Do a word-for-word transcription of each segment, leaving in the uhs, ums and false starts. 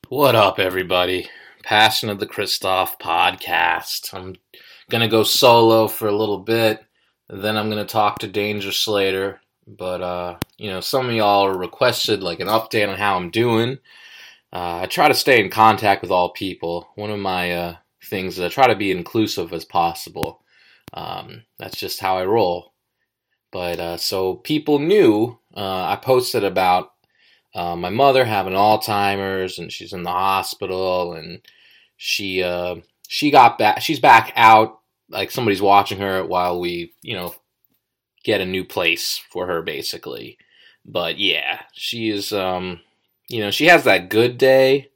What up, everybody? Passion of the Christoph podcast. I'm gonna go solo for a little bit, then I'm gonna talk to Danger Slater. But uh, you know, some of y'all requested like an update on how I'm doing. Uh, I try to stay in contact with all people. One of my uh, things is I try to be inclusive as possible. Um, that's just how I roll. But uh, so people knew. Uh, I posted about Uh, my mother having Alzheimer's, and she's in the hospital, and she uh, she got back. She's back out, like somebody's watching her while we, you know, get a new place for her, basically. But yeah, she is, um, you know, she has that good day,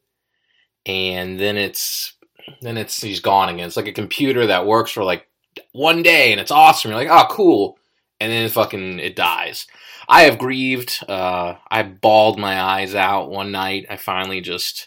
and then it's then it's she's gone again. It's like a computer that works for like one day, and it's awesome. You're like, oh, cool, and then fucking it dies. I have grieved. Uh, I bawled my eyes out one night. I finally just,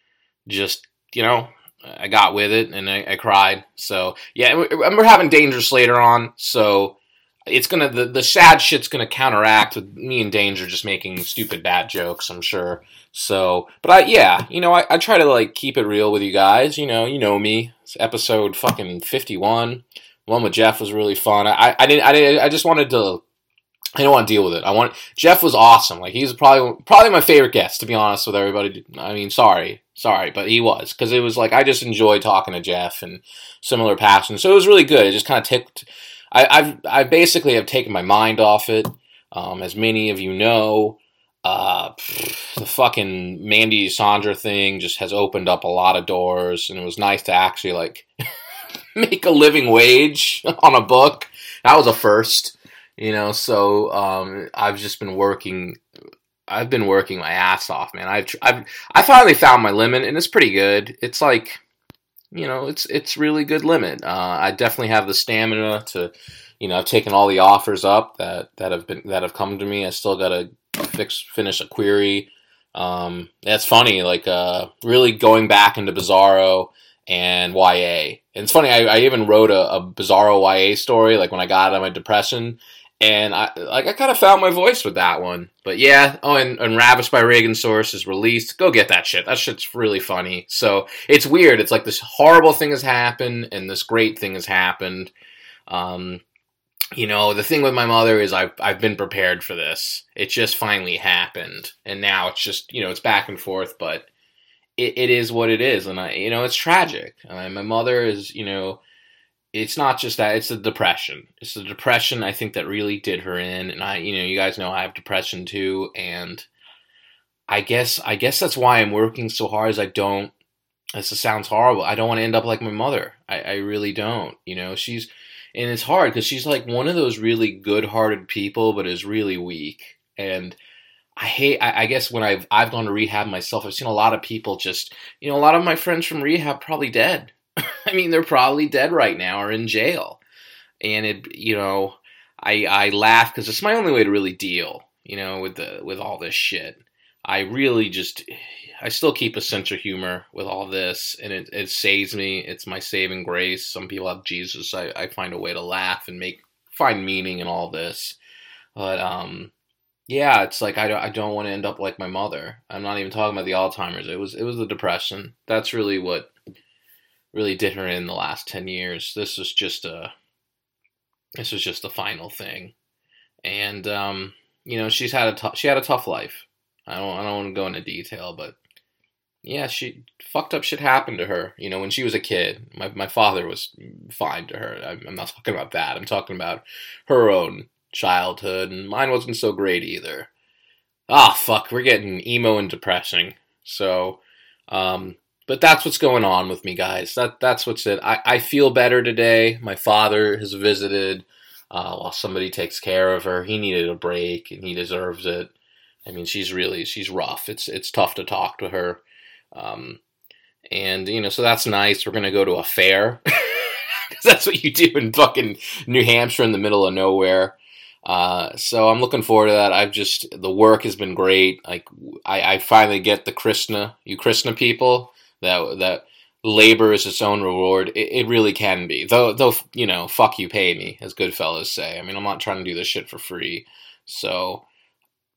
just, you know, I got with it and I, I cried. So, yeah, we're having Danger Slater on. So, it's gonna, the, the sad shit's gonna counteract with me and Danger just making stupid bad jokes, I'm sure. So, but I, yeah, you know, I, I try to, like, keep it real with you guys. You know, you know me. It's episode fucking fifty-one. One with Jeff was really fun. I, I didn't, I didn't, I just wanted to, I don't want to deal with it. I want Jeff was awesome. Like he's probably probably my favorite guest, to be honest with everybody. I mean, sorry, sorry, but he was because it was like I just enjoyed talking to Jeff and similar passions. So it was really good. It just kind of ticked. I, I've I basically have taken my mind off it. Um, as many of you know, uh, the fucking Mandy Sandra thing just has opened up a lot of doors, and it was nice to actually like make a living wage on a book. That was a first. You know, so um, I've just been working. I've been working my ass off, man. I've, I've I finally found my limit, and it's pretty good. It's like, you know, it's it's really good limit. Uh, I definitely have the stamina to, you know, I've taken all the offers up that, that have been that have come to me. I still gotta fix finish a query. Um, that's funny, like uh, really going back into Bizarro and Y A. And it's funny, I, I even wrote a, a Bizarro Y A story, like when I got out of my depression. And I like I kind of found my voice with that one. But yeah, oh, and, and Ravished by Reagan Source is released. Go get that shit. That shit's really funny. So it's weird. It's like this horrible thing has happened and this great thing has happened. Um, you know, the thing with my mother is I've, I've been prepared for this. It just finally happened. And now it's just, you know, it's back and forth. But it, it is what it is. And, I, you know, it's tragic. Uh, my mother is, you know... It's not just that, it's the depression. It's the depression, I think, that really did her in. And I, you know, you guys know I have depression too. And I guess, I guess that's why I'm working so hard is I don't, this sounds horrible. I don't want to end up like my mother. I, I really don't. You know, she's, and it's hard because she's like one of those really good-hearted people, but is really weak. And I hate, I, I guess when I've, I've gone to rehab myself, I've seen a lot of people just, you know, a lot of my friends from rehab probably dead. I mean, they're probably dead right now or in jail. And it, you know, I I laugh because it's my only way to really deal, you know, with the with all this shit. I really just, I still keep a sense of humor with all this, and it, it saves me. It's my saving grace. Some people have Jesus. I, I find a way to laugh and make find meaning in all this. But um, yeah, it's like I don't I don't want to end up like my mother. I'm not even talking about the Alzheimer's. It was it was the depression. That's really what really did her in the last ten years. This was just a, this was just the final thing. And, um, you know, she's had a tough, she had a tough life. I don't, I don't want to go into detail, but yeah, she, fucked up shit happened to her. You know, when she was a kid, my, my father was fine to her. I'm, I'm not talking about that. I'm talking about her own childhood, and mine wasn't so great either. Ah, fuck, we're getting emo and depressing. So, um, But that's what's going on with me, guys. That That's what's it. I, I feel better today. My father has visited uh, while somebody takes care of her. He needed a break, and he deserves it. I mean, she's really, she's rough. It's it's tough to talk to her. Um, and, you know, so that's nice. We're going to go to a fair. Because that's what you do in fucking New Hampshire in the middle of nowhere. Uh, so I'm looking forward to that. I've just, the work has been great. Like, I, I finally get the Krishna, you Krishna people. That that labor is its own reward. It, it really can be. Though, though you know, fuck you, pay me, as Goodfellas say. I mean, I'm not trying to do this shit for free. So,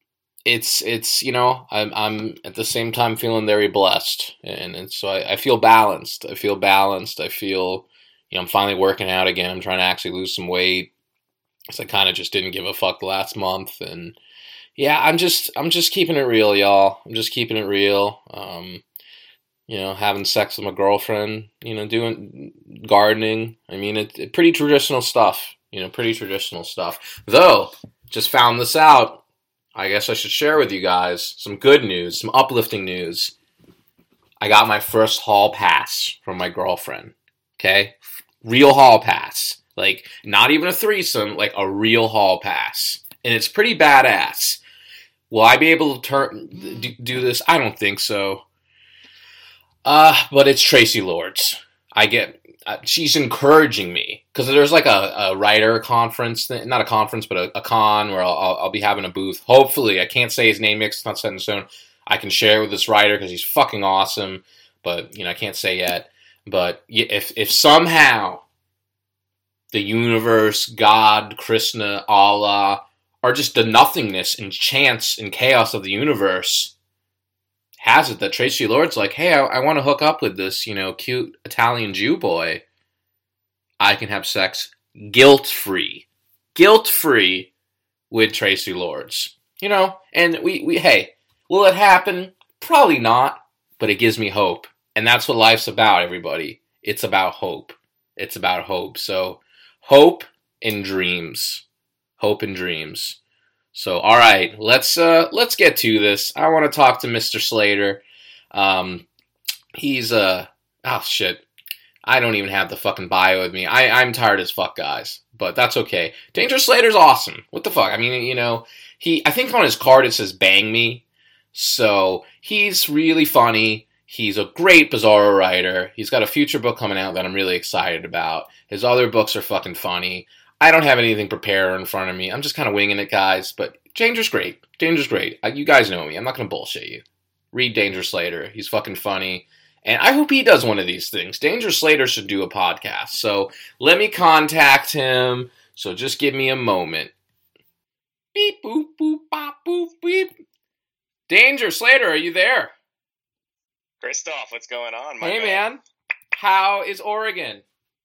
it's it's you know I'm I'm at the same time feeling very blessed, and, and so I, I feel balanced. I feel balanced. I feel you know I'm finally working out again. I'm trying to actually lose some weight because I kind of just didn't give a fuck last month, and yeah, I'm just I'm just keeping it real, y'all. I'm just keeping it real. Um, you know, having sex with my girlfriend. You know, doing gardening. I mean, it, it pretty traditional stuff. You know, pretty traditional stuff. Though, just found this out. I guess I should share with you guys some good news, some uplifting news. I got my first hall pass from my girlfriend. Okay? Real hall pass. Like, not even a threesome, like a real hall pass. And it's pretty badass. Will I be able to turn do this? I don't think so. Uh, but it's Tracy Lords. I get... Uh, she's encouraging me because there's like a, a writer conference, thing, not a conference, but a, a con where I'll, I'll, I'll be having a booth. Hopefully, I can't say his name yet; it's not set in stone. I can share with this writer because he's fucking awesome, but you know I can't say yet. But if if somehow the universe, God, Krishna, Allah, or just the nothingness and chance and chaos of the universe has it that Tracy Lord's like, hey, I, I want to hook up with this, you know, cute Italian Jew boy, I can have sex guilt-free. Guilt-free with Tracy Lords. You know, and we, we, hey, will it happen? Probably not, but it gives me hope. And that's what life's about, everybody. It's about hope. It's about hope. So, hope and dreams. Hope and dreams. So, all right, let's uh, let's get to this. I want to talk to Mister Slater. Um, he's uh, oh shit, I don't even have the fucking bio with me. I I'm tired as fuck, guys, but that's okay. Danger Slater's awesome. What the fuck? I mean, you know, he I think on his card it says "Bang Me," so he's really funny. He's a great Bizarro writer. He's got a future book coming out that I'm really excited about. His other books are fucking funny. I don't have anything prepared in front of me. I'm just kind of winging it, guys. But Danger's great. Danger's great. You guys know me. I'm not going to bullshit you. Read Danger Slater. He's fucking funny. And I hope he does one of these things. Danger Slater should do a podcast. So let me contact him. So just give me a moment. Beep, boop, boop, bop, boop, beep. Danger Slater, are you there? Christoph, what's going on, my Hey, man? man. How is Oregon?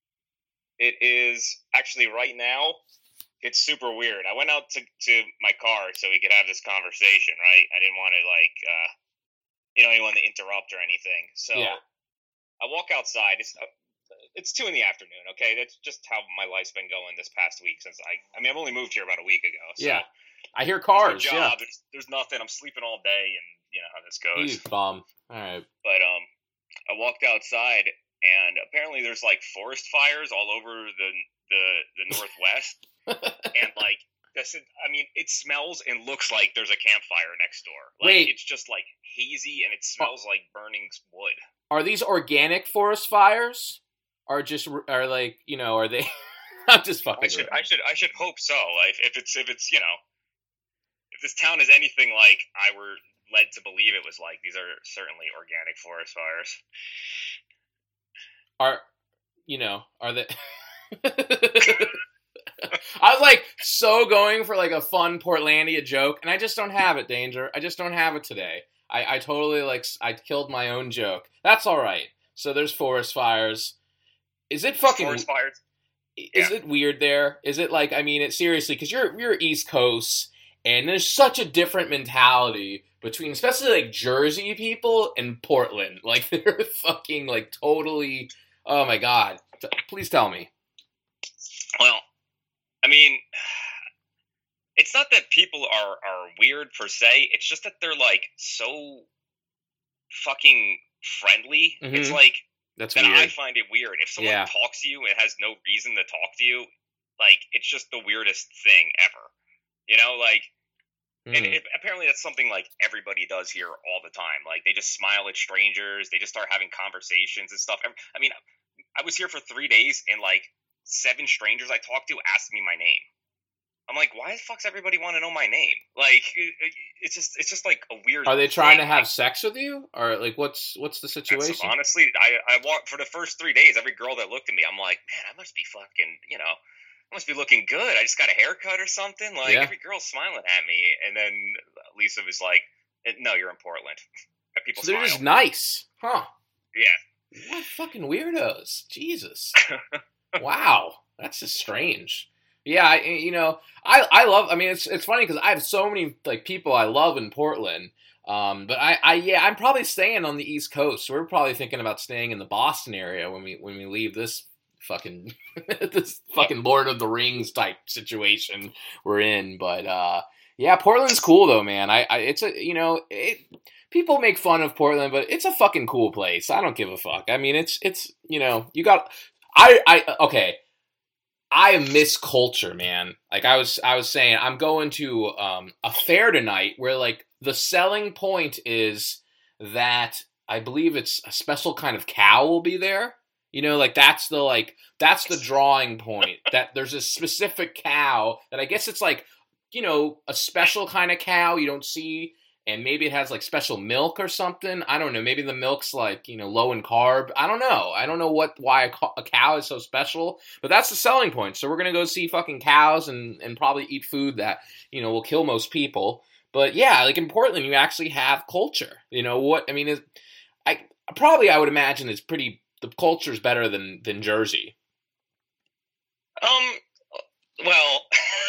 It is actually right now, it's super weird. I went out to, to my car so we could have this conversation, right? I didn't want to, like, uh, you know, anyone to interrupt or anything. So Yeah. I walk outside. It's uh, it's two in the afternoon, okay? That's just how my life's been going this past week since I, I mean, I've only moved here about a week ago. So Yeah. I hear cars, there's no job, yeah. there's, there's nothing. I'm sleeping all day, and you know how this goes. You bum. All right. But um, I walked outside, and apparently there's like forest fires all over the the, the Northwest, and like this, I mean, it smells and looks like there's a campfire next door. Like, Wait. it's just like hazy, and it smells like burning wood. Are these organic forest fires? Or just are like, you know, are they I'm just fucking I should, around. I should, I should hope so. Like, if it's, if it's, you know, if this town is anything like I were led to believe it was like, these are certainly organic forest fires. Are you know, are they I was like so going for like a fun Portlandia joke, and I just don't have it, Danger. I just don't have it today. I, I totally like I killed my own joke. That's all right. So there's forest fires. Is it fucking Forest fires? Is Yeah. it weird there? Is it like, I mean, it seriously, because you're you're East Coast, and there's such a different mentality between, especially like Jersey people and Portland. Like they're fucking like totally. Oh my god! T- Please tell me. Well, I mean, it's not that people are, are weird per se. It's just that they're like so fucking friendly. Mhm. It's like That's that weird. I find it weird. If someone Yeah. talks to you and has no reason to talk to you, like it's just the weirdest thing ever. You know, like, and Mm. it, apparently that's something like everybody does here all the time. Like they just smile at strangers. They just start having conversations and stuff. I mean, I was here for three days and like seven strangers I talked to asked me my name. I'm like, why the fuck's everybody want to know my name? Like, it, it- it's just, it's just like a weird. Are they trying to thing. have sex with you, or like what's what's the That's- situation? honestly, I I walked for the first three days. Every girl that looked at me, I'm like, man, I must be fucking, you know, must be looking good. I just got a haircut or something. Like, Yeah. every girl's smiling at me. And then Lisa was like, no, you're in Portland. People So they're smile. just nice. Huh. Yeah. What fucking weirdos. Jesus. Wow. That's just strange. Yeah, I, you know, I, I love, I mean, it's it's funny because I have so many, like, people I love in Portland. Um, but I, I, yeah, I'm probably staying on the East Coast. So we're probably thinking about staying in the Boston area when we, when we leave this fucking, this fucking Lord of the Rings type situation we're in. But, uh, yeah, Portland's cool though, man. I, I it's a, you know, it, people make fun of Portland, but it's a fucking cool place. I don't give a fuck. I mean, it's, it's, you know, you got, I, I, okay. I miss culture, man. Like I was, I was saying, I'm going to um, a fair tonight where like the selling point is that I believe it's a special kind of cow will be there. You know, like that's the like that's the drawing point. That there's a specific cow that I guess it's like, you know, a special kind of cow you don't see. And maybe it has like special milk or something. I don't know. Maybe the milk's like, you know, low in carb. I don't know. I don't know what why a, a cow is so special. But that's the selling point. So we're going to go see fucking cows and, and probably eat food that, you know, will kill most people. But yeah, like in Portland, you actually have culture. You know what? I mean, it, I probably I would imagine it's pretty, the culture's better than, than Jersey. Um, well,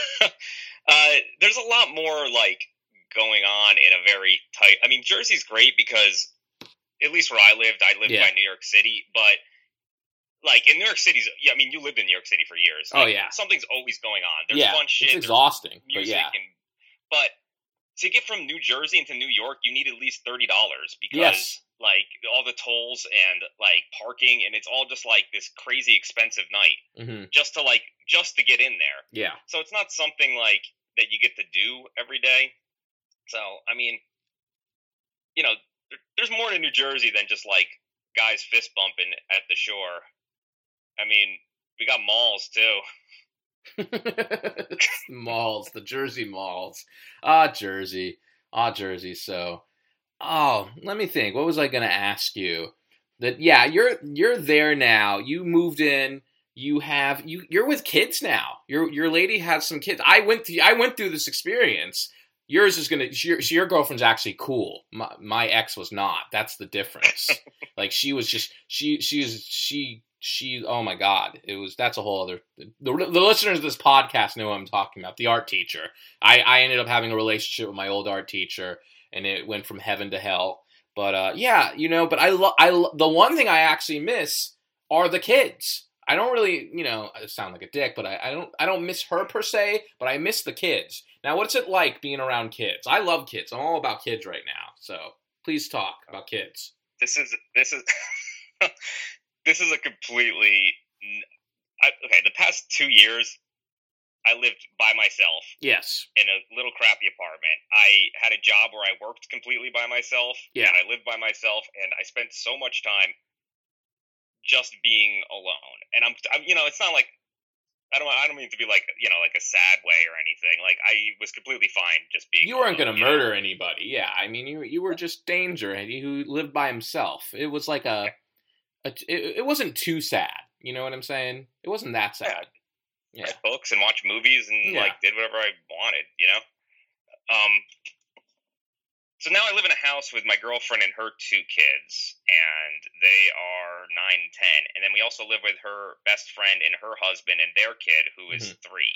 uh, there's a lot more like going on in a very tight, I mean, Jersey's great because at least where I lived, I lived Yeah. by New York City, but like in New York City's, yeah, I mean, you lived in New York City for years. Oh, Like, yeah. Something's always going on. There's Yeah, fun shit. it's there's exhausting, but music yeah. and, but to get from New Jersey into New York, you need at least thirty dollars because Yes. like all the tolls and like parking, and it's all just like this crazy expensive night Mm-hmm. just to like, just to get in there. Yeah. So it's not something like that you get to do every day. So, I mean, you know, there, there's more to New Jersey than just like guys fist bumping at the shore. I mean, we got malls too. Malls, the Jersey malls. Ah, Jersey. Ah, Jersey. So, oh, let me think. What was I going to ask you? That yeah, you're you're there now. You moved in. You have you you're with kids now. Your your lady has some kids. I went through I went through this experience. Yours is gonna. Your, your girlfriend's actually cool. My, my ex was not. That's the difference. Like she was just she she's she she. Oh my god! It was that's a whole other. The, the listeners of this podcast know what I'm talking about. The art teacher. I I ended up having a relationship with my old art teacher, and it went from heaven to hell. But uh, yeah, you know. But I lo- I lo- the one thing I actually miss are the kids. I don't really, you know, I sound like a dick, but I, I don't I don't miss her per se, but I miss the kids. Now, what's it like being around kids? I love kids. I'm all about kids right now. So please talk about kids. This is this is this is a completely I, okay. The past two years, I lived by myself Yes. in a little crappy apartment. I had a job where I worked completely by myself, Yeah. and I lived by myself, and I spent so much time just being alone. And I'm, I'm, you know, it's not like I don't, I don't mean to be like, you know, like a sad way or anything. Like I was completely fine just being. You weren't alone, going to you murder know? anybody. Yeah. I mean, you you were just Danger, and who lived by himself. It was like a, a it, it wasn't too sad. You know what I'm saying? It wasn't that sad. Yeah. Read books and watch movies and Yeah. like did whatever I wanted, you know. Um. So now I live in a house with my girlfriend and her two kids, and they are nine and ten. And then we also live with her best friend and her husband and their kid, who is Mhm. three.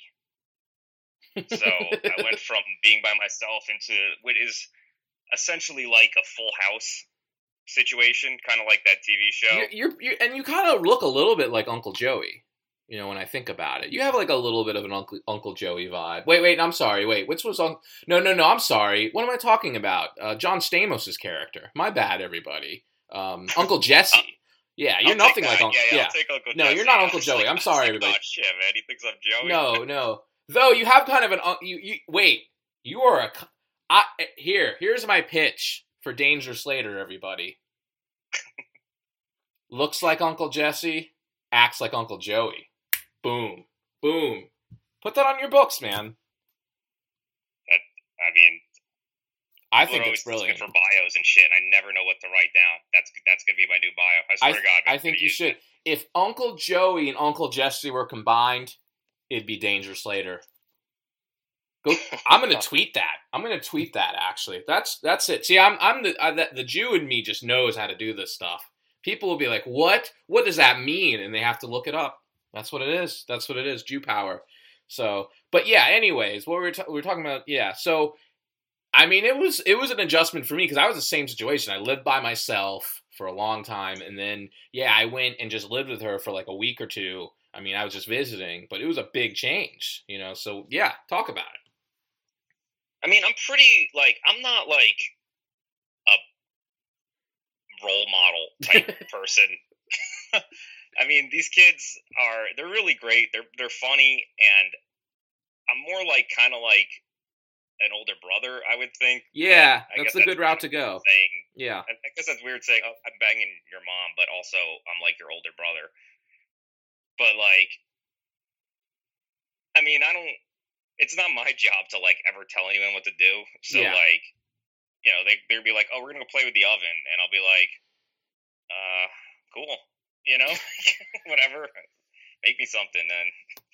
So I went from being by myself into what is essentially like a Full House situation, kind of like that T V show. You're, you're, you're and you kind of look a little bit like Uncle Joey. You know, when I think about it, you have like a little bit of an Uncle Uncle Joey vibe. Wait, wait, I'm sorry. Wait, which was Uncle? No, no, no. I'm sorry. What am I talking about? Uh, John Stamos' character. My bad, everybody. Um, Uncle Jesse. Yeah, you're I'll nothing take like that. Uncle. Yeah, yeah, Yeah. I'll take Uncle No, Jesse. you're not I Uncle was Joey. like- I'm I was sorry, like, everybody. Oh shit, man, he thinks I'm Joey. No, no. Though you have kind of an un- you you wait. You are a c- I, here. Here's my pitch for Danger Slater, everybody. Looks like Uncle Jesse, acts like Uncle Joey. Boom, boom. Put that on your books, man. I mean, I people think are it's always brilliant. looking for bios and shit, and I never know what to write down. That's that's gonna be my new bio. I swear I, to God. I I'm think gonna you use should. it. If Uncle Joey and Uncle Jesse were combined, it'd be Danger Slater. Go, I'm gonna tweet that. I'm gonna tweet that. Actually, that's that's it. See, I'm I'm the I, the, the Jew in me just knows how to do this stuff. People will be like, "What? What does that mean?" And they have to look it up. That's what it is. That's what it is. Jew power. So, but yeah. Anyways, what we were ta- we were talking about. Yeah. So, I mean, it was it was an adjustment for me because I was the same situation. I lived by myself for a long time, and then yeah, I went and just lived with her for like a week or two. I mean, I was just visiting, but it was a big change, you know. So yeah, talk about it. I mean, I'm pretty, like, I'm not, like, a role model type person. I mean, these kids are, they're really great. They're they're funny, and I'm more like, kind of like an older brother, I would think. Yeah, I that's guess a good route to go. Saying, yeah. I, I guess that's weird saying, oh, I'm banging your mom, but also I'm like your older brother. But, like, I mean, I don't, it's not my job to, like, ever tell anyone what to do. So, yeah. like, you know, they, they'd be like, oh, we're going to play with the oven. And I'll be like, uh, cool. You know? Whatever. Make me something, then.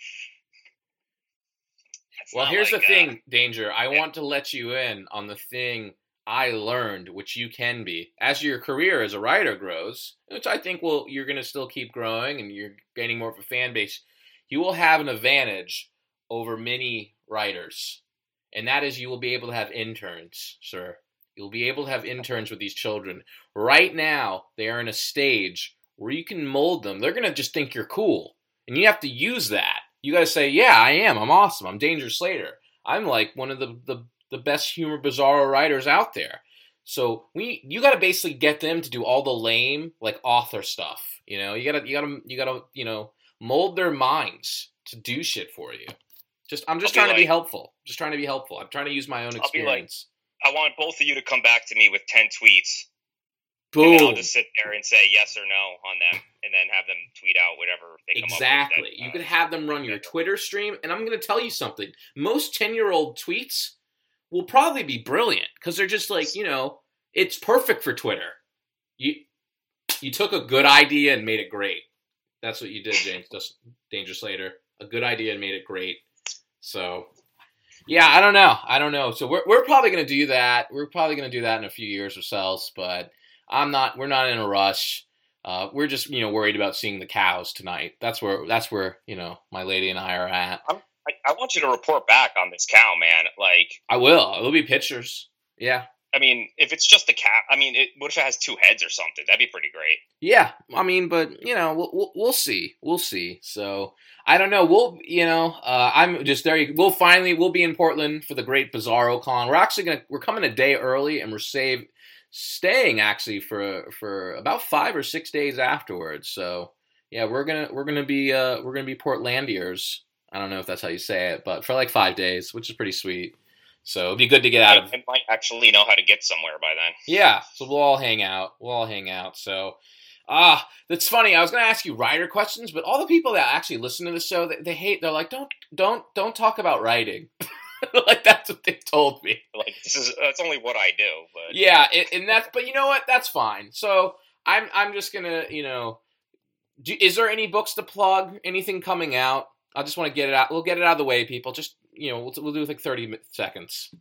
It's well, here's like, the thing, uh, Danger. I yeah. want to let you in on the thing I learned, which you can be. As your career as a writer grows, which I think will you're going to still keep growing and you're gaining more of a fan base, you will have an advantage over many writers, and that is you will be able to have interns, sir. You'll be able to have interns with these children. Right now, they are in a stage where you can mold them. They're going to just think you're cool, and you have to use that. You got to say, yeah, I am. I'm awesome. I'm Danger Slater. I'm like one of the, the, the best humor bizarro writers out there. So we you got to basically get them to do all the lame, like, author stuff. You know, you got to you got to you got to, you know, mold their minds to do shit for you. Just, I'm just I'll trying be to be like, helpful. Just trying to be helpful. I'm trying to use my own experience. Like, I want both of you to come back to me with ten tweets. Boom. And then I'll just sit there and say yes or no on them, and then have them tweet out whatever they come exactly. up with. Exactly. You uh, could have them run your Twitter stream, and I'm going to tell you something. Most ten-year-old tweets will probably be brilliant, because they're just like, you know, it's perfect for Twitter. You you took a good idea and made it great. That's what you did, James. Danger Slater. A good idea and made it great. So, yeah, I don't know. I don't know. So we're we're probably going to do that. We're probably going to do that in a few years ourselves, but I'm not. We're not in a rush. Uh, we're just, you know, worried about seeing the cows tonight. That's where that's where you know my lady and I are at. I'm, I, I want you to report back on this cow, man. Like, I will. There'll be pictures. Yeah. I mean, if it's just a cow, I mean, it, what if it has two heads or something? That'd be pretty great. Yeah, I mean, but you know, we'll we'll, we'll see. We'll see. So I don't know. We'll, you know, uh, I'm just there. We'll finally we'll be in Portland for the Great Bizarro Con. We're actually gonna we're coming a day early, and we're save staying actually for for about five or six days afterwards. So yeah, we're gonna we're gonna be uh, we're gonna be Portlandiers. I don't know if that's how you say it, but for like five days, which is pretty sweet. So it'd be good to get out of. I might actually know how to get somewhere by then. Yeah, so we'll all hang out. We'll all hang out. So, ah, uh, that's funny. I was going to ask you writer questions, but all the people that actually listen to the show, they, they hate. They're like, don't, don't, don't talk about writing. Like that's what they told me. Like this is that's only what I do. But yeah, it, and that's. But you know what? That's fine. So I'm, I'm just gonna, you know, do, is there any books to plug? Anything coming out? I just want to get it out. We'll get it out of the way, people. Just. You know, we'll, we'll do like thirty seconds.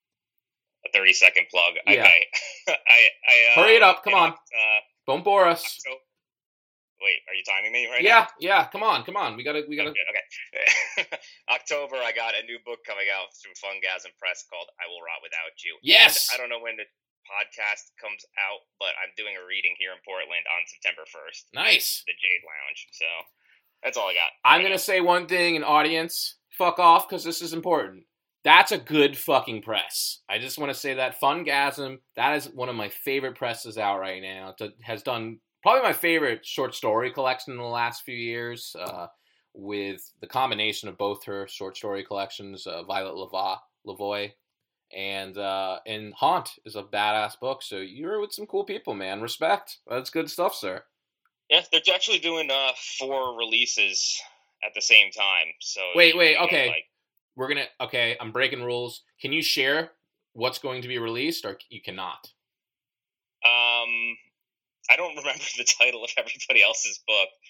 A thirty second plug. Yeah. Okay. I, I, uh, Hurry it up. Come on. Uh, Don't bore us. October. Wait, are you timing me right yeah, now? Yeah, yeah. Come on, come on. We gotta, we gotta. Okay. okay. October, I got a new book coming out through Fungasm Press called "I Will Rot Without You." Yes. And I don't know when the podcast comes out, but I'm doing a reading here in Portland on September first. Nice. The Jade Lounge. So that's all I got. I'm gonna say one thing, an audience. Fuck off, because this is important. That's a good fucking press. I just want to say that. Fungasm, that is one of my favorite presses out right now. It has done probably my favorite short story collection in the last few years, uh, with the combination of both her short story collections, uh, Violet Lavoie, Lavoie and uh, and Haunt is a badass book. So you're with some cool people, man. Respect. That's good stuff, sir. Yeah, they're actually doing uh, four releases at the same time. So wait, wait, okay. Like, We're gonna okay. I'm breaking rules. Can you share what's going to be released, or you cannot? Um, I don't remember the title of everybody else's book.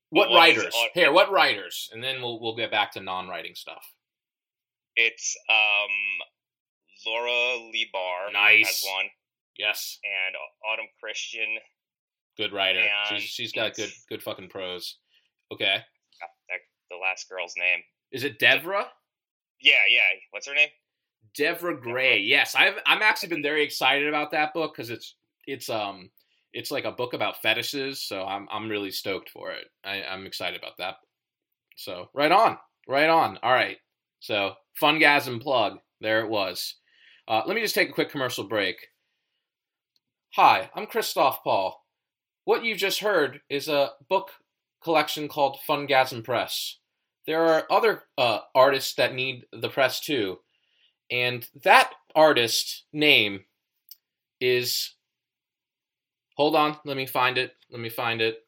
What One is writers? on- Here, what writers? And then we'll we'll get back to non-writing stuff. It's um, Laura Lee Barr Nice. has one, Yes, and Autumn Christian. good writer. And She's she's got it's- good good fucking prose. Okay, ah, that- the last girl's name. is it Devra? Yeah, yeah. What's her name? Devra Gray. Yes, I've I'm actually been very excited about that book because it's it's um it's like a book about fetishes, so I'm I'm really stoked for it. I, I'm excited about that. So right on, right on. All right. So Fungasm plug. There it was. Uh, let me just take a quick commercial break. Hi, I'm Christoph Paul. What you've just heard is a book collection called Fungasm Press. There are other uh, artists that need the press too. And that artist name is, hold on, let me find it, let me find it.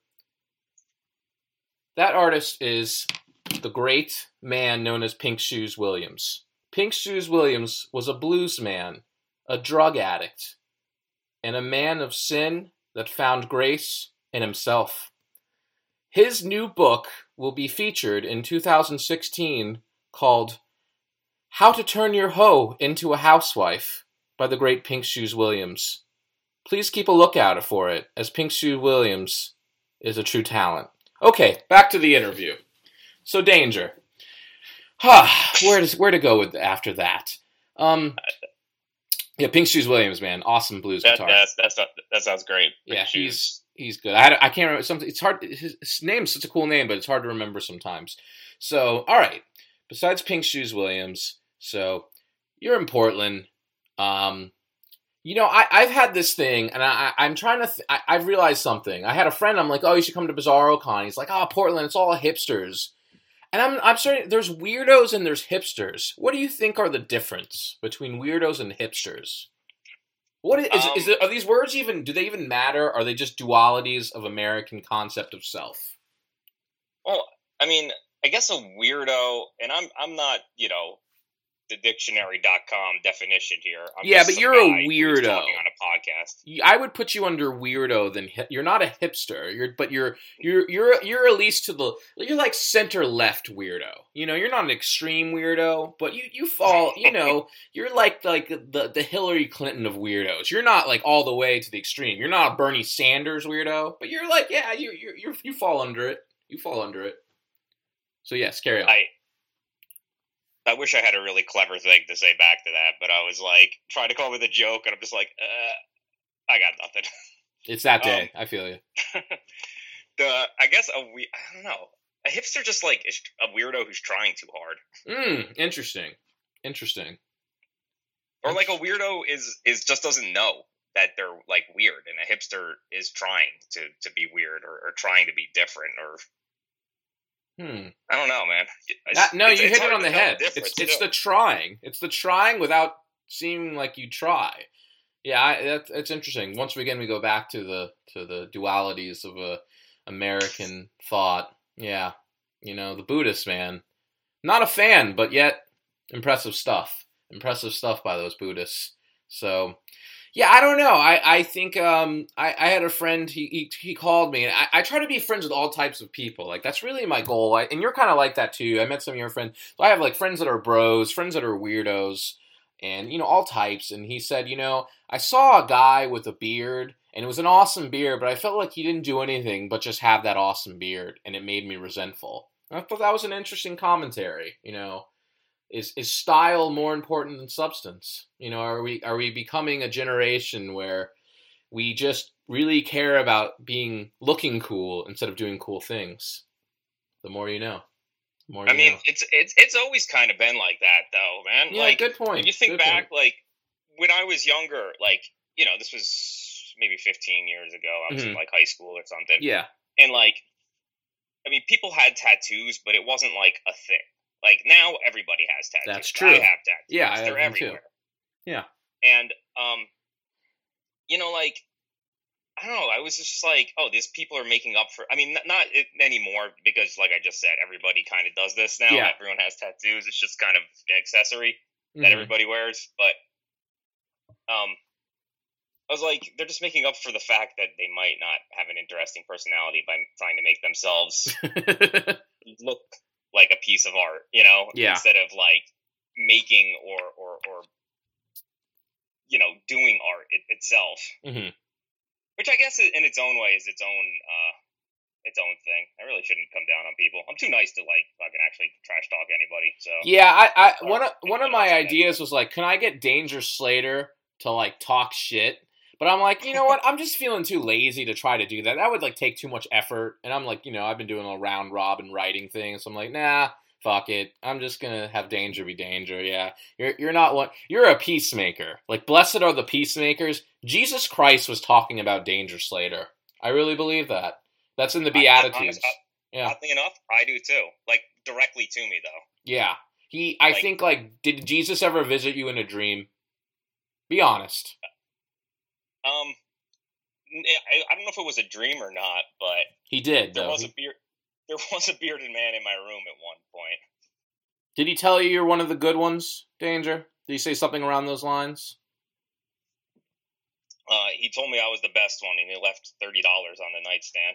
That artist is the great man known as Pink Shoes Williams. Pink Shoes Williams was a blues man, a drug addict, and a man of sin that found grace in himself. His new book will be featured in two thousand sixteen called How to Turn Your Hoe into a Housewife by the great Pink Shoes Williams. Please keep a lookout for it, as Pink Shoes Williams is a true talent. Okay, back to the interview. So, Danger. Huh, where to, where to go with after that? Um, yeah, Pink Shoes Williams, man, awesome blues That, guitar. that's, that's not, that sounds great. Yeah, Shoes. he's he's good. I, I can't remember something. It's hard. His, his name's such a cool name, but it's hard to remember sometimes. So, all right. Besides Pink Shoes Williams, so you're in Portland. Um, you know, I, I've had this thing, and I, I'm trying to. Th- I, I've realized something. I had a friend. I'm like, oh, you should come to Bizarro Con. He's like, oh, Portland, it's all hipsters. And I'm I'm starting. There's weirdos and there's hipsters. What do you think are the difference between weirdos and hipsters? What is, is, Um, is it, are these words even? Do they even matter? Are they just dualities of American concept of self? Well, I mean, I guess a weirdo, and I'm I'm not, you know, the dictionary dot com definition here. I'm Yeah, just but some you're a guy who's weirdo. talking on a podcast. I would put you under weirdo than hip. You're not a hipster. You're but you're you're you're you're at least to the you're like center left weirdo. You know, you're not an extreme weirdo, but you you fall. You know, you're like like the the Hillary Clinton of weirdos. You're not like all the way to the extreme. You're not a Bernie Sanders weirdo, but you're like yeah, you you you you fall under it. You fall under it. So yes, carry on. I I wish I had a really clever thing to say back to that, but I was like trying to come up with a joke, and I'm just like, uh, I got nothing. It's that day. Um, I feel you. the I guess a we I don't know. A hipster just like is a weirdo who's trying too hard, Mm, interesting. Interesting. or like a weirdo is is just doesn't know that they're like weird, and a hipster is trying to to be weird or, or trying to be different, or Hmm. I don't know, man. I- That, no, it's- you it's hit it hard on to the tell head. difference, It's it's too. the trying. It's the trying without seeming like you try. Yeah, I, that's it's interesting. Once again, we go back to the to the dualities of a American thought. Yeah, you know, the Buddhists, man. Not a fan, but yet impressive stuff. Impressive stuff by those Buddhists. So, yeah, I don't know. I, I think um, I, I had a friend, he he, he called me, and I, I try to be friends with all types of people. Like, that's really my goal. I, and you're kind of like that, too. I met some of your friends. So I have, like, friends that are bros, friends that are weirdos, and, you know, all types. And he said, you know, I saw a guy with a beard, and it was an awesome beard, but I felt like he didn't do anything but just have that awesome beard, and it made me resentful. And I thought that was an interesting commentary, you know. Is is style more important than substance? You know, are we are we becoming a generation where we just really care about being looking cool instead of doing cool things? The more you know. The more you I mean, know. it's it's it's always kind of been like that, though, man. Yeah, like, good point. if you think Good back, point. like when I was younger, like you know, this was maybe fifteen years ago. I was in Mhm. like high school or something, Yeah. and like, I mean, people had tattoos, but it wasn't like a thing. Like now, everybody has tattoos. That's true. I have tattoos. Yeah, I have they're them too. everywhere. Yeah. And um, you know, like I don't know. I was just like, oh, these people are making up for. I mean, not, not anymore because, like I just said, everybody kind of does this now. Yeah. Everyone has tattoos. It's just kind of an accessory that Mhm. everybody wears. But um, I was like, they're just making up for the fact that they might not have an interesting personality by trying to make themselves look like a piece of art, you know, yeah. instead of like making or or, or you know doing art it, itself, mm-hmm. which I guess in its own way is its own uh, its own thing. I really shouldn't come down on people. I'm too nice to like fucking actually trash talk anybody. So yeah, I, I one of one of my ideas was like, can I get Danger Slater to like talk shit? But I'm like, you know what? I'm just feeling too lazy to try to do that. That would like take too much effort. And I'm like, you know, I've been doing a round robin writing thing, so I'm like, nah, fuck it. I'm just gonna have Danger be Danger. Yeah, you're you're not one. You're a peacemaker. Like, blessed are the peacemakers. Jesus Christ was talking about Danger Slater. I really believe that. That's in the Beatitudes. I, I, yeah. Oddly enough, I do too. Like, directly to me though. Yeah, he. I like, think like, did Jesus ever visit you in a dream? Be honest. Um, I, I don't know if it was a dream or not, but he did. There though. was a beard. There was a bearded man in my room at one point. Did he tell you you're one of the good ones, Danger? Did he say something around those lines? Uh, he told me I was the best one, and he left thirty dollars on the nightstand.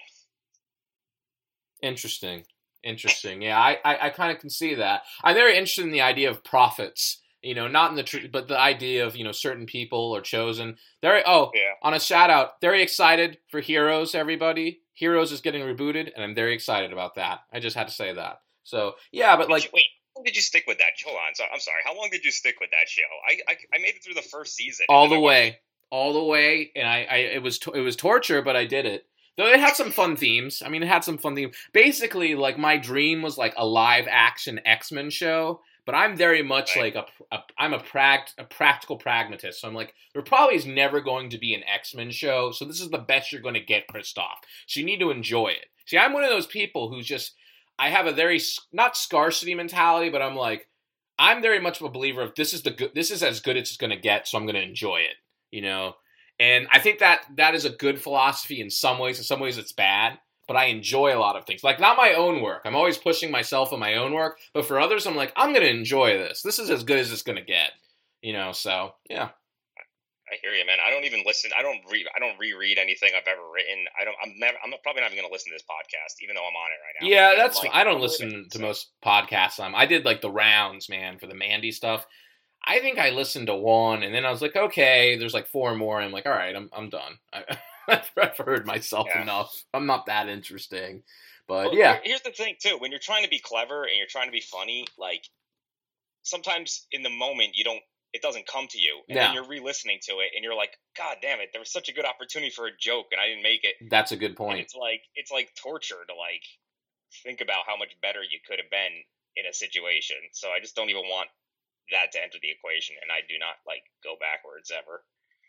Interesting. Interesting. Yeah, I, I, I kind of can see that. I'm very interested in the idea of prophets. You know, not in the tr- but the idea of, you know, certain people are chosen. They're oh, yeah. on a shout out, very excited for Heroes, everybody. Heroes is getting rebooted, and I'm very excited about that. I just had to say that. So yeah, but did like, you, wait, how long did you stick with that? Hold on, so, I'm sorry. How long did you stick with that show? I I, I made it through the first season. All the way, all the way, and I, I it was it was torture, but I did it. Though it had some fun themes. I mean, it had some fun themes. Basically, like, my dream was like a live action X-Men show. But I'm very much right. like a, a I'm a, prag, a practical pragmatist. So I'm like, there probably is never going to be an X-Men show. So this is the best you're going to get, Christoph. So you need to enjoy it. See, I'm one of those people who's just, I have a very, not scarcity mentality, but I'm like, I'm very much of a believer of this is the good, this is as good as it's going to get. So I'm going to enjoy it, you know? And I think that that is a good philosophy in some ways. In some ways it's bad. But I enjoy a lot of things. Like, not my own work. I'm always pushing myself in my own work. But for others, I'm like, I'm going to enjoy this. This is as good as it's going to get. You know, so, yeah. I hear you, man. I don't even listen. I don't read. I don't reread anything I've ever written. I don't. I'm never. I'm probably not even going to listen to this podcast, even though I'm on it right now. Yeah, that's. Like, I don't listen to most podcasts. Um, I did like the rounds, man, for the Mandy stuff. I think I listened to one, and then I was like, okay, there's like four more. And I'm like, all right, I'm I'm done. I, I've heard myself yeah. enough. I'm not that interesting, but well, yeah. Here's the thing, too. When you're trying to be clever and you're trying to be funny, like sometimes in the moment you don't. It doesn't come to you, and no. then you're re-listening to it, and you're like, "God damn it! There was such a good opportunity for a joke, and I didn't make it." That's a good point. And it's like it's like torture to like think about how much better you could have been in a situation. So I just don't even want that to enter the equation, and I do not like go backwards ever.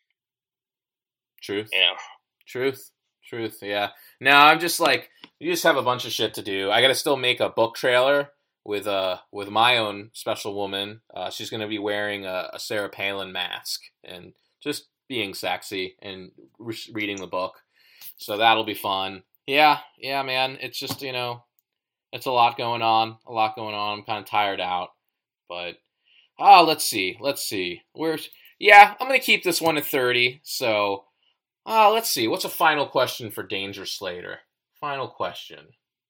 Truth. Yeah. Truth. Truth. Yeah. No, I'm just like, you just have a bunch of shit to do. I got to still make a book trailer. With uh with my own special woman. Uh, she's going to be wearing a, a Sarah Palin mask and just being sexy and re- reading the book. So that'll be fun. Yeah, yeah, man. It's just, you know, it's a lot going on. A lot going on. I'm kind of tired out. But, oh, let's see. Let's see. We're, yeah, I'm going to keep this one at thirty. So, oh, let's see. What's a final question for Danger Slater? Final question.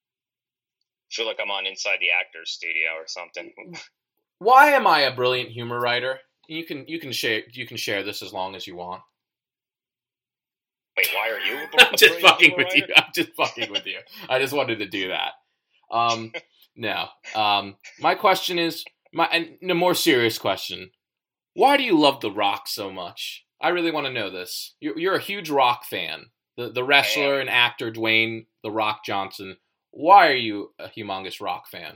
Feel like I'm on Inside the Actors Studio or something. Why am I a brilliant humor writer? You can you can share you can share this as long as you want. Wait, why are you? A I'm just fucking with writer? you. I'm just fucking with you. I just wanted to do that. Um, no. Um, my question is my and a more serious question. Why do you love The Rock so much? I really want to know this. You're, you're a huge Rock fan. The the wrestler and actor Dwayne The Rock Johnson. Why are you a humongous Rock fan?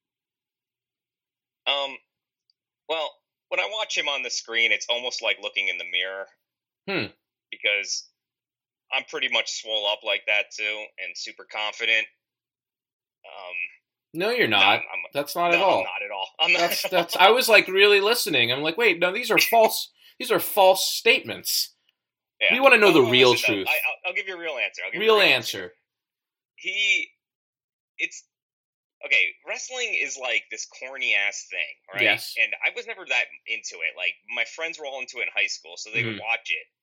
Um, well, when I watch him on the screen, it's almost like looking in the mirror. Hmm. Because I'm pretty much swole up like that too, and super confident. Um. No, you're not. No, I'm, I'm, that's not no, at all. I'm not at all. I'm not that's at that's. all. I was like really listening. I'm like, wait, no, these are false. These are false statements. Yeah. We want to know well, the real listen, truth. I, I'll, I'll give you a real answer. I'll give real, you a real answer. answer. He. It's okay. Wrestling is like this corny ass thing, right? Yes. And I was never that into it. Like my friends were all into it in high school, so they mm-hmm. would watch it.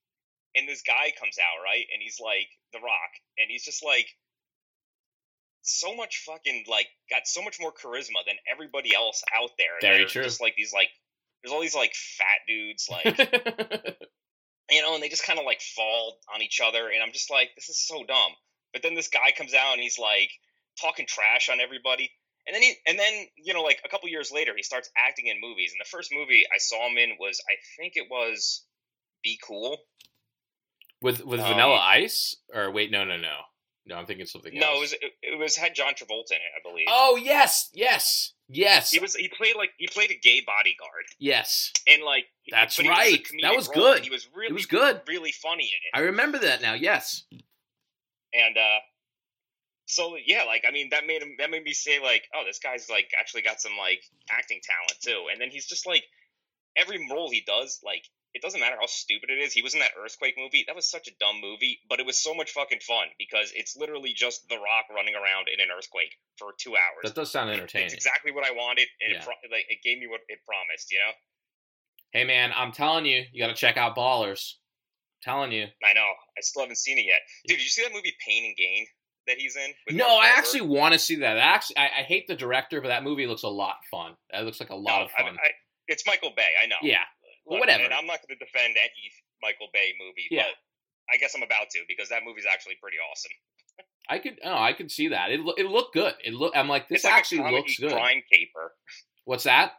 and this guy comes out, right, and he's like The Rock, and he's just like so much fucking like got so much more charisma than everybody else out there. Very They're true. Just like these like there's all these like fat dudes like you know, and they just kind of like fall on each other, and I'm just like, this is so dumb. But then this guy comes out and he's like talking trash on everybody, and then he and then you know like a couple years later he starts acting in movies. And the first movie I saw him in was I think it was Be Cool with with um, Vanilla Ice. Or wait, no, no, no, no. I'm thinking something no, else. it was it, it was had John Travolta in it, I believe. Oh yes, yes, yes. He was he played like he played a gay bodyguard. Yes, and like that's but right. Was that was role, good. He was really it was good. Really funny in it. I remember that now. Yes. And uh, so yeah, like I mean, that made him. That made me say like, oh, this guy's like actually got some like acting talent too. And then he's just like every role he does, like it doesn't matter how stupid it is. He was in that Earthquake movie. That was such a dumb movie, but it was so much fucking fun because it's literally just The Rock running around in an earthquake for two hours. That does sound entertaining. It's exactly what I wanted, and Yeah. it, pro- like, it gave me what it promised. You know. Hey man, I'm telling you, you got to check out Ballers. I'm telling you. I know. I still haven't seen it yet, dude. Did you see that movie Pain and Gain that he's in? with No, Mark I Wahlberg? actually want to see that. I actually, I, I hate the director, but that movie looks a lot fun. That looks like a lot No, of fun. I, I, it's Michael Bay. I know. Yeah. Well, Look, whatever. And I'm not going to defend any Michael Bay movie, Yeah. but I guess I'm about to because that movie's actually pretty awesome. I could, oh, I could see that. It lo- it looked good. It look. I'm like, this It's like actually a comedy looks good. crime caper. What's that?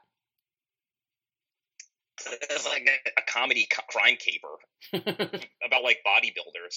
It's like a, a comedy co- crime caper about like bodybuilders.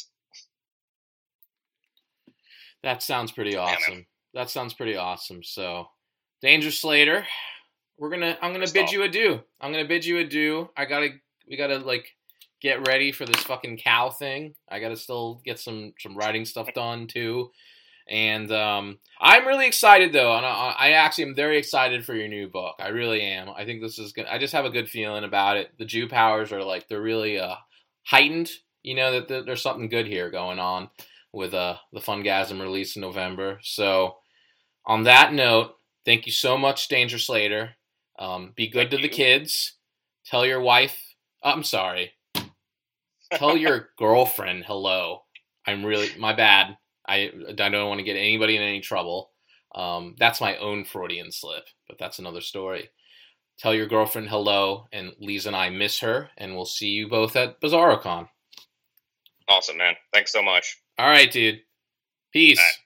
That sounds pretty man. awesome. That sounds pretty awesome. So, Danger Slater, we're gonna. I'm gonna First bid off- you adieu. I'm gonna bid you adieu. I gotta. We gotta like get ready for this fucking cow thing. I gotta still get some some writing stuff done too. And um, I'm really excited though, and I, I actually am very excited for your new book. I really am. I think this is good. I just have a good feeling about it. The Jew powers are like they're really uh, heightened. You know that th- there's something good here going on with uh, the Fungasm release in November. So on that note, thank you so much, Danger Slater. Um, be good Thank to the you. kids. Tell your wife. I'm sorry. Tell your girlfriend hello. I'm really my bad. I, I don't want to get anybody in any trouble. Um, that's my own Freudian slip, but that's another story. Tell your girlfriend hello, and Lisa and I miss her, and we'll see you both at BizarroCon. Awesome, man. Thanks so much. All right, dude. Peace. All right.